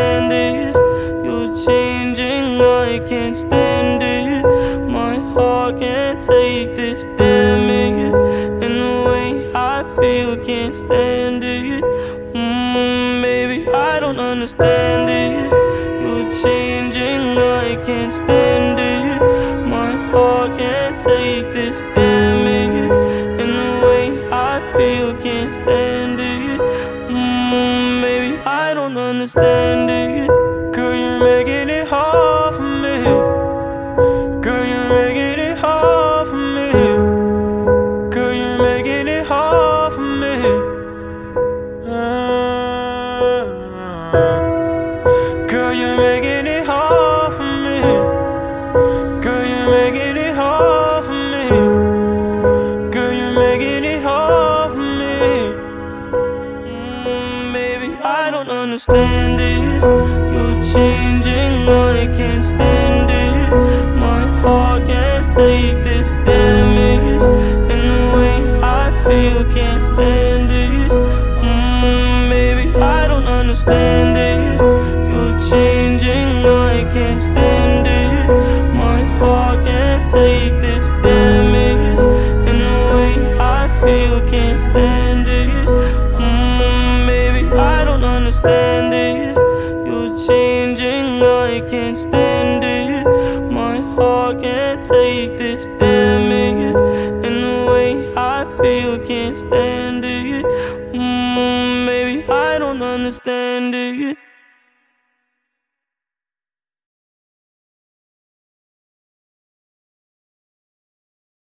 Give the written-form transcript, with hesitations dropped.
understand this. You're changing, I can't stand it. My heart can't take this damage, and the way I feel can't stand it. Baby, I don't understand this. You're changing, I can't stand it. My heart can't take this damage, and the way I feel can't stand it. Baby, I don't understand it. Girl, you're making it hard for me. Girl, you're making it hard for me. Girl, you're making it hard for me. Girl, you're making it hard for me. Girl, you're making it hard for me. Girl, you're making it hard for me. Baby, I don't understand this. You're changing, I can't stand it. My heart can't take this damage, and the way I feel can't stand it. Baby, I don't understand this. You're changing, I can't stand it. My heart can't take this damage, and the way I feel can't stand it. Baby, I don't understand this. You're changing, I can't stand it. My heart can't take this damage, and the way I feel can't stand it. Baby, I don't understand it.